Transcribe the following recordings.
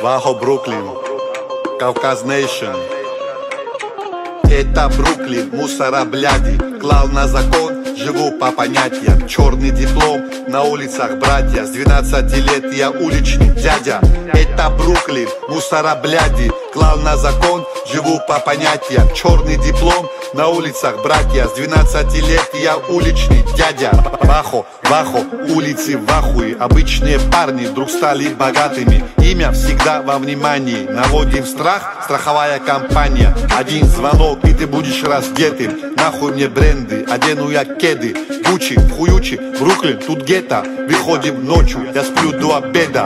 Вахо, Бруклин, Кавказ Нейшн. Это Бруклин, мусора бляди. Клал на закон, живу по понятиям. Черный диплом, на улицах братья. С 12 лет я уличный дядя. Это Бруклин, мусора бляди. Клал на закон, живу по понятиям. Черный диплом, на улицах братья. С 12 лет я уличный дядя. Вахо, Вахо, улицы в ахуе. Обычные парни вдруг стали богатыми. Имя всегда во внимании. Наводим страх, страховая компания. Один звонок и ты будешь раздетым. Нахуй мне бренды, одену я кеды. Гуччи, хуючи, Бруклин, тут гетто. Выходим ночью, я сплю до обеда.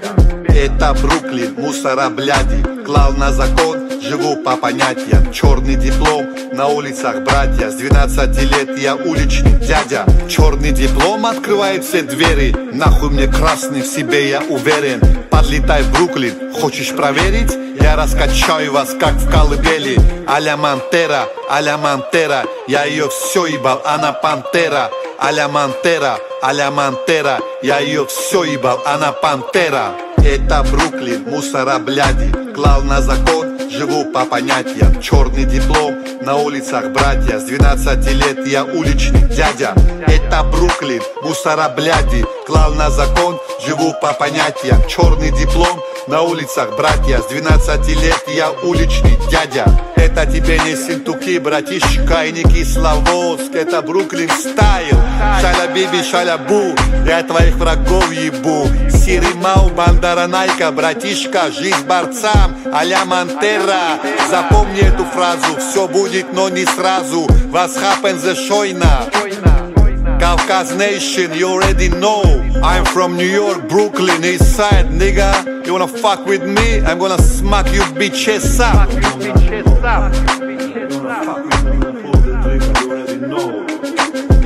Это Бруклин, мусора бляди. Клал на закон, живу по понятиям. Черный диплом, на улицах братья. С 12 лет я уличный дядя. Черный диплом открывает все двери. Нахуй мне красный, в себе я уверен. Подлетай в Бруклин, хочешь проверить? Я раскачаю вас, как в колыбели. А-ля Монтера, а-ля Монтера. Я ее все ебал, она пантера. А-ля Монтера, а-ля Монтера. Я ее все ебал, она пантера. Это Бруклин, мусора бляди. Клал на закон, живу по понятиям. Черный диплом, на улицах братья. С 12 лет я уличный дядя. Это Бруклин, мусора бляди. Клал на закон, живу по понятиям. Черный диплом, на улицах братья. С 12 лет я уличный дядя. Это тебе не Синтуки, братишка, и не Кисловодск. Это Бруклин стайл. Шаля биби, шаля бу. Я твоих врагов ебу. Сиримау, бандара найка, братишка. Жизнь борцам, а-ля Монтера. Запомни эту фразу. Все будет, но не сразу. Was happens the шойна. Kavkaz Nation, you already know. I'm from New York, Brooklyn, East Side, nigga. You wanna fuck with me? I'm gonna smack you bitches up. You wanna fuck with me, pull the trigger, you already know.